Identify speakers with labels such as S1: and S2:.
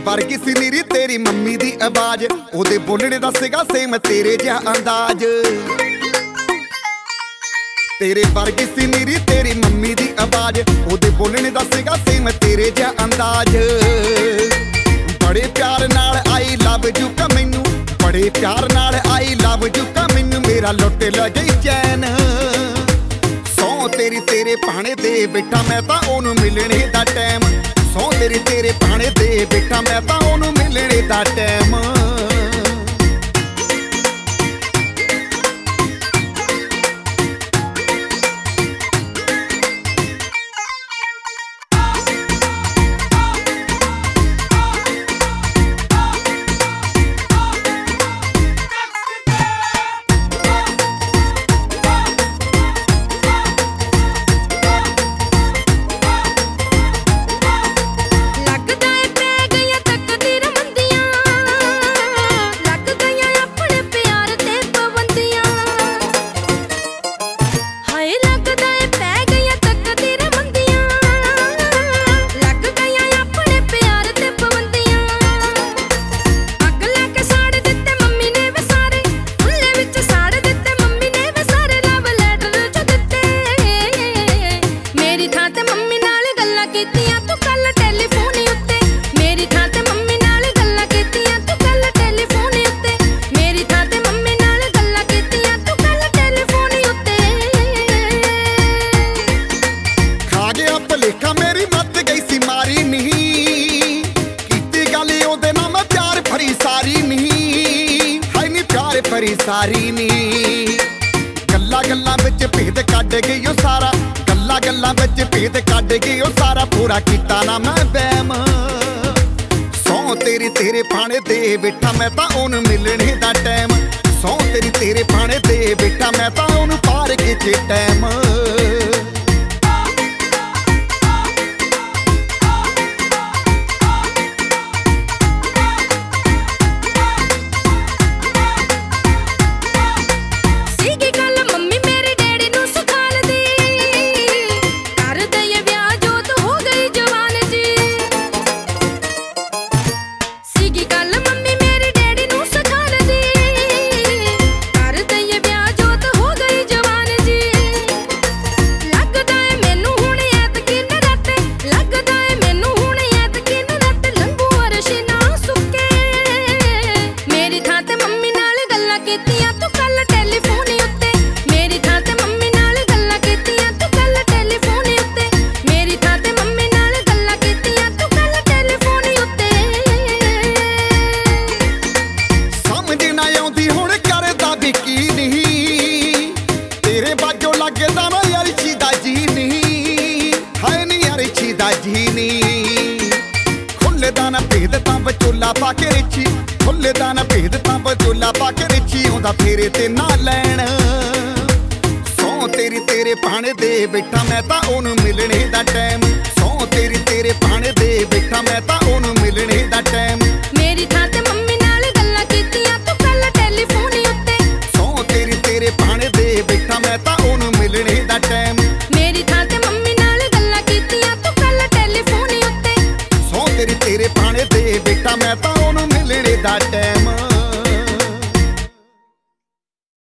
S1: वर्गी सी नीरी तेरी मम्मी दी आवाज, ओदे बोलने दा सीगा सेम तेरे जिहा अंदाज। तेरे वर्गी सी नीरी तेरी मम्मी दी आवाज, ओदे बोलने दा सीगा सेम तेरे जिहा अंदाज। बड़े प्यार नाल आई लव यू का मैनू, बड़े प्यार नाल आई लव यू का मैनू, मेरा लुट लै गई चैन। सौ तेरी तेरे भाणे दे बैठा मैं तां ओनू मिलने दा टाइम, सौ तेरी तेरे भाणे दे बैठा मैं तां ओनू मिलने दा टाइम। लेखा मेरी मत गई सी मारी नहीं, कीती गल ओदे नाल मैं प्यार भरी सारी नहीं, हाय नी प्यार भरी सारी नहीं। गल्लां गल्लां विच भेद कढ गई ओ सारा, गल्लां गल्लां विच भेद कढ गई ओ सारा, पूरा कीता ना मैं वहम। सौ तेरी तेरे भाणे दे बैठा मैं तां ओनू मिलने दा टाइम, सौ तेरी तेरे भाणे दे बैठा मैं तां ओनू पार कीते टाइम। खुले दाना भेद तां बचोला पाके रिछी, खुले दाना भेद तां बचोला पाके रिछी, आउंदा फेरे ते ना लैण। सौ तेरी तेरे भाणे दे बैठा मैं तां ओनू मिलने दा टाइम, सौ तेरी तेरे भाणे दे बैठा मैं तां ओनू मिलने दा टाइम।
S2: मेरी थां ते मम्मी नाल गल्लां कीतियां तूं कल टैलीफोन उत्ते,
S1: सौ तेरी तेरे भाणे दे बैठा मैं तां